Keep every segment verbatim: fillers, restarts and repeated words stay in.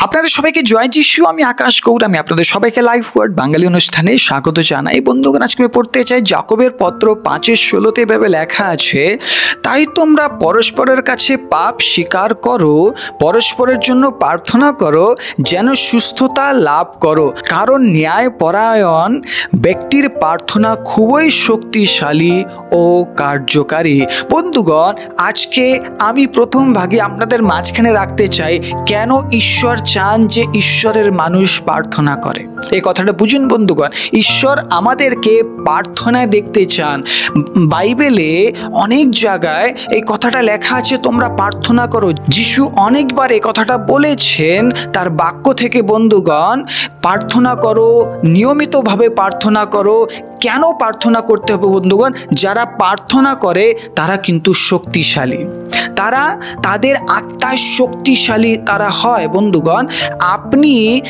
আপনাদের সবাইকে জয় যিশু। আমি আকাশ গৌর। আমি আপনাদের সবাইকে লাইভ ওয়ার্ড বাঙালি অনুষ্ঠানে স্বাগত জানাই। বন্ধুগণ, আজকে আমি পড়তে চাই যাকবের পত্র পাঁচের ষোলোতে এভাবে লেখা আছে, তাই তোমরা পরস্পরের কাছে পাপ স্বীকার করো, পরস্পরের জন্য প্রার্থনা করো যেন সুস্থতা লাভ করো, কারণ ন্যায় পরায়ণ ব্যক্তির প্রার্থনা খুবই শক্তিশালী ও কার্যকারী। বন্ধুগণ, আজকে আমি প্রথম ভাগে আপনাদের মাঝখানে রাখতে চাই, কেন ঈশ্বর চান যে ঈশ্বরের মানুষ প্রার্থনা করে। এই কথাটা বুঝুন বন্ধুগণ, ঈশ্বর আমাদেরকে প্রার্থনায় দেখতে চান। বাইবেলে অনেক জায়গায় এই কথাটা লেখা আছে, তোমরা প্রার্থনা করো। যিশু অনেকবার এই কথাটা বলেছেন তার বাক্য থেকে। বন্ধুগণ, প্রার্থনা করো, নিয়মিতভাবে প্রার্থনা করো। কেন প্রার্থনা করতে হবে বন্ধুগণ? যারা প্রার্থনা করে তারা কিন্তু শক্তিশালী, তারা তাদের আত্মায় শক্তিশালী তারা হয়। বন্ধুগণ, আপনি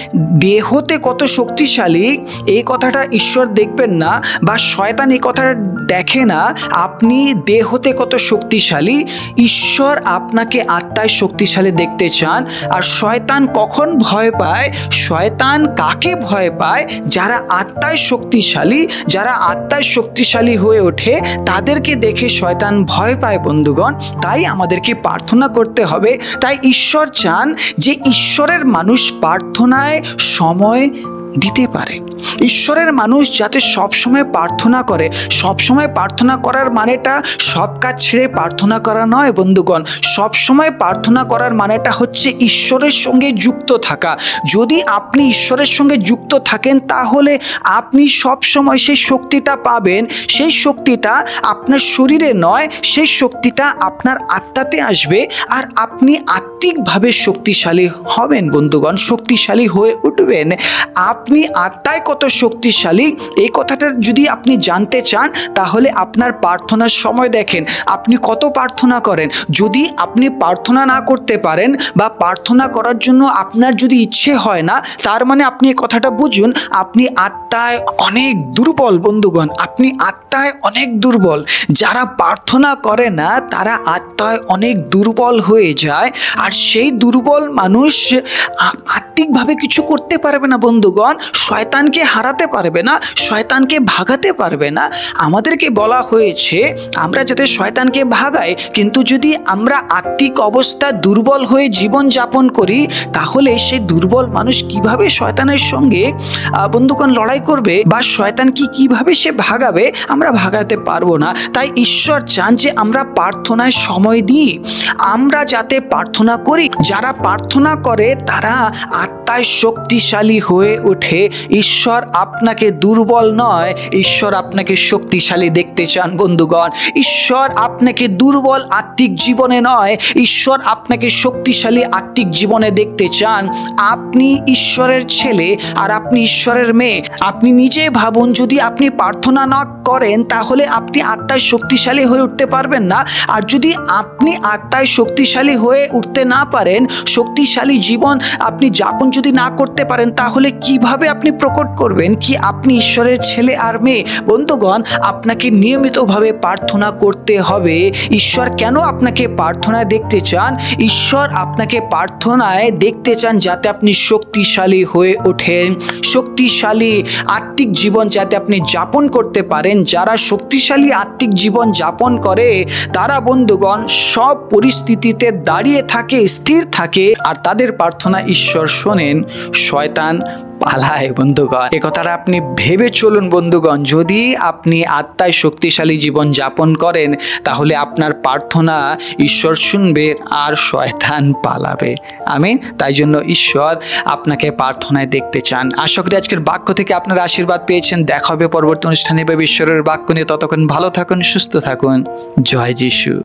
দেহতে কত শক্তিশালী এই কথাটা ঈশ্বর দেখবেন না, বা শয়তান এই কথাটা দেখে না। আপনি দেহতে কত শক্তিশালী, ঈশ্বর আপনাকে আত্মায় শক্তিশালী দেখতে চান। আর শয়তান কখন ভয় পায়? শয়তান কাকে ভয় পায়? যারা আত্মায় শক্তিশালী, যারা আত্মায় শক্তিশালী হয়ে ওঠে তাদেরকে দেখে শয়তান ভয় পায়। বন্ধুগণ, তাই আমাদেরকে প্রার্থনা করতে হবে। তাই ঈশ্বর চান যে ঈশ্বরের মানুষ প্রার্থনায় সময় দিতে পারে। ঈশ্বরের মানুষ যাতে সবসময় প্রার্থনা করে। সবসময় প্রার্থনা করার মানেটা সব কাজ ছেড়ে প্রার্থনা করা নয় বন্ধুগণ। সবসময় প্রার্থনা করার মানেটা হচ্ছে ঈশ্বরের সঙ্গে যুক্ত থাকা। যদি আপনি ঈশ্বরের সঙ্গে যুক্ত থাকেন তাহলে আপনি সবসময় সেই শক্তিটা পাবেন। সেই শক্তিটা আপনার শরীরে নয়, সেই শক্তিটা আপনার আত্মাতে আসবে, আর আপনি আত্মিকভাবে শক্তিশালী হবেন বন্ধুগণ, শক্তিশালী হয়ে উঠবেন। আপনি আত্মায় কত শক্তিশালী এই কথাটা যদি আপনি জানতে চান তাহলে আপনার প্রার্থনার সময় দেখেন, আপনি কত প্রার্থনা করেন। যদি আপনি প্রার্থনা না করতে পারেন বা প্রার্থনা করার জন্য আপনার যদি ইচ্ছে হয় না, তার মানে আপনি এই কথাটা বুঝুন, আপনি আত্মায় অনেক দুর্বল বন্ধুগণ। আপনি আত্মায় অনেক দুর্বল। যারা প্রার্থনা করে না তারা আত্মায় অনেক দুর্বল হয়ে যায়, আর সেই দুর্বল মানুষ আত্মিকভাবে কিছু করতে পারবে না বন্ধুগণ। শয়তানকে হারাতে পারবে না, শয়তানকে ভাগাতে পারবে না। আমাদেরকে বলা হয়েছে আমরা যাতে শয়তানকে ভাগাই, কিন্তু যদি আমরা আত্মিক অবস্থা দুর্বল হয়ে জীবন যাপন করি তাহলে সেই দুর্বল মানুষ কিভাবে শয়তানের সঙ্গে বন্ধুগণ লড়াই করবে, বা শয়তানকে কিভাবে সে ভাগাবে? আমরা ভাগাতে পারবো না। তাই ঈশ্বর চান যে আমরা প্রার্থনায় সময় দিই, আমরা যাতে প্রার্থনা করি। যারা প্রার্থনা করে তারা আত্মায় শক্তিশালী হয়ে ওঠে। ঈশ্বর আপনাকে দুর্বল নয়, ঈশ্বর আপনাকে শক্তিশালী দেখতে চান বন্ধুগণ। ঈশ্বর আপনাকে দুর্বল আত্মিক জীবনে নয়, ঈশ্বর আপনাকে শক্তিশালী আত্মিক জীবনে দেখতে চান। আপনি ঈশ্বরের ছেলে আর আপনি ঈশ্বরের মেয়ে। আপনি নিজে ভাবুন, যদি আপনি প্রার্থনা না করেন তাহলে আপনি আত্মায় শক্তিশালী হয়ে উঠতে পারবেন না। আর যদি আপনি আত্মায় শক্তিশালী হয়ে উঠতে না পারেন, শক্তিশালী জীবন আপনি যাপন যদি না করতে পারেন, তাহলে কিভাবে আপনি প্রকট করবেন কি আপনি ঈশ্বরের ছেলে আর মেয়ে? বন্ধুগণ, আপনাকে নিয়মিতভাবে প্রার্থনা করতে হবে। ঈশ্বর কেন আপনাকে প্রার্থনায় দেখতে চান? ঈশ্বর আপনাকে প্রার্থনায় দেখতে চান যাতে আপনি শক্তিশালী হয়ে ওঠেন, শক্তিশালী আত্মিক জীবন যাতে আপনি যাপন করতে পারেন। যারা শক্তিশালী আত্মিক জীবন যাপন করে তারা বন্ধুগণ সব পরিস্থিতিতে দাঁড়িয়ে থাকে, স্থির থাকে, আর তাদের প্রার্থনা ঈশ্বর শোনেন, শয়তান পালায় বন্ধুগণ। এ কথাটা আপনি ভেবে চলুন বন্ধুগণ। যদি আপনি আত্মায় শক্তিশালী জীবন যাপন করেন তাহলে আপনার প্রার্থনা ঈশ্বর শুনবে আর শয়তান পালাবে। আমিন। তাই জন্য ঈশ্বর আপনাকে প্রার্থনায় দেখতে চান। আশা করি আজকের বাক্য থেকে আপনারা আশীর্বাদ পেয়েছেন। দেখা হবে পরবর্তী অনুষ্ঠানে বা ঈশ্বরের বাক্য নিয়ে। ততক্ষণ ভালো থাকুন, সুস্থ থাকুন। জয় যিশু।